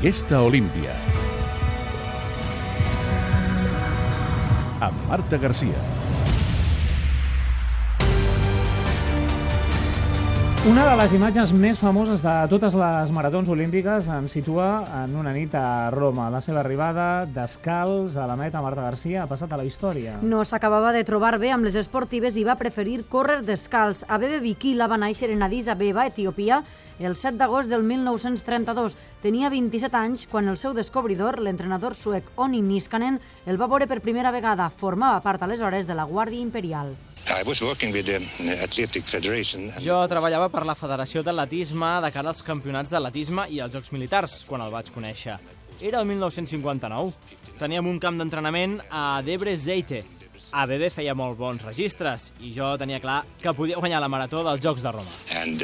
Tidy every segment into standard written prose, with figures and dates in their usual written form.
Aquesta Olímpia. Amb Marta Garcia. Una de les imatges més famoses de totes les maratons olímpiques ens situa en una nit a Roma. La seva arribada descalç a la meta, Marta Garcia, ha passat a la història. No s'acabava de trobar bé amb les esportives i va preferir córrer descalç. Abebe Bikila va néixer en Addis Abeba, Etiòpia, el 7 d'agost del 1932. Tenia 27 anys quan el seu descobridor, l'entrenador suec Onni Niskanen, el va veure per primera vegada. Formava part aleshores de la Guàrdia Imperial. Jo treballava per la Federació d'Atletisme de cara als campionats d'atletisme i als Jocs Militars, quan el vaig conèixer. Era el 1959. Teníem un camp d'entrenament a Debre Zeite. Abebe feia molt bons registres i jo tenia clar que podia guanyar la marató dels Jocs de Roma.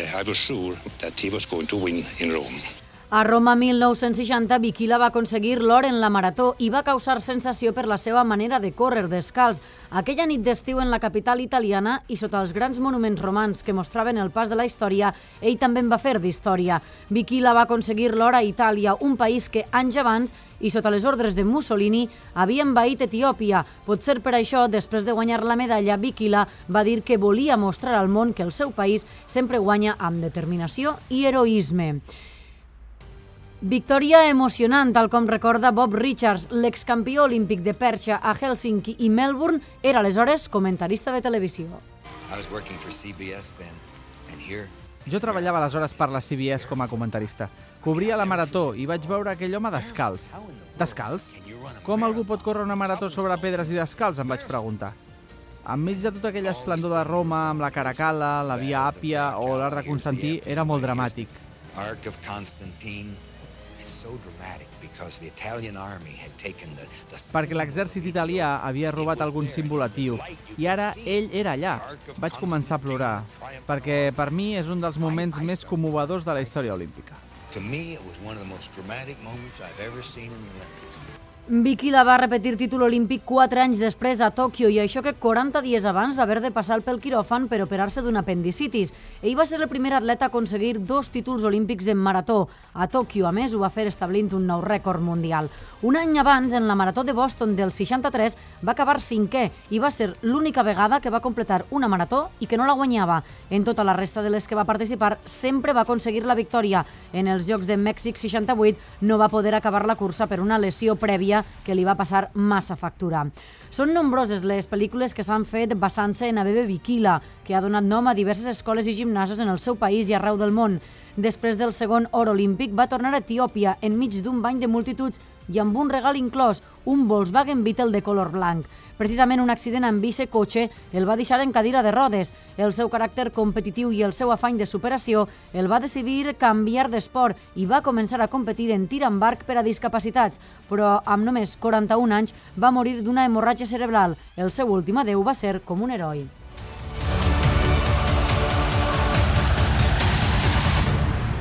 A Roma 1960, Bikila va aconseguir l'or en la marató i va causar sensació per la seva manera de córrer descalç. Aquella nit d'estiu en la capital italiana i sota els grans monuments romans que mostraven el pas de la història, ell també en va fer d'història. Bikila va aconseguir l'or a Itàlia, un país que anys abans i sota les ordres de Mussolini havia envaït Etiòpia. Potser per això, després de guanyar la medalla, Bikila va dir que volia mostrar al món que el seu país sempre guanya amb determinació i heroisme. Victòria emocionant, tal com recorda Bob Richards, l'excampió olímpic de perxa a Helsinki i Melbourne, era aleshores comentarista de televisió. Jo treballava aleshores per la CBS com a comentarista. Cobria la marató i vaig veure aquell home descalç. Descalç? Com algú pot córrer una marató sobre pedres i descalç? Em vaig preguntar. Enmig de tota aquella esplendor de Roma, amb la Caracalla, la Via Àpia o l'Arc de Constantí, era molt dramàtic. Perquè l'exèrcit italià havia robat algun símbol etíop i ara ell era allà. Vaig començar a plorar, perquè per mi és un dels moments més commovedors de la història olímpica. Bikila va repetir títol olímpic 4 anys després a Tòquio i això que 40 dies abans va haver de passar pel quiròfan per operar-se d'un apendicitis. Ell va ser el primer atleta a aconseguir 2 títols olímpics en marató. A Tòquio, a més, ho va fer establint un nou rècord mundial. Un any abans, en la marató de Boston del 63, va acabar 5è i va ser l'única vegada que va completar una marató i que no la guanyava. En tota la resta de les que va participar, sempre va aconseguir la victòria. En els Jocs de Mèxic 68 no va poder acabar la cursa per una lesió prèvia que li va passar massa factura. Són nombroses les pel·lícules que s'han fet basant-se en Abebe Bikila, que ha donat nom a diverses escoles i gimnasos en el seu país i arreu del món. Després del segon or olímpic va tornar a Etiòpia enmig d'un bany de multituds i amb un regal inclòs, un Volkswagen Beetle de color blanc. Precisament un accident amb cotxe el va deixar en cadira de rodes. El seu caràcter competitiu i el seu afany de superació el va decidir canviar d'esport i va començar a competir en tir amb arc per a discapacitats, però amb només 41 anys va morir d'una hemorràgia cerebral. El seu últim adéu va ser com un heroi.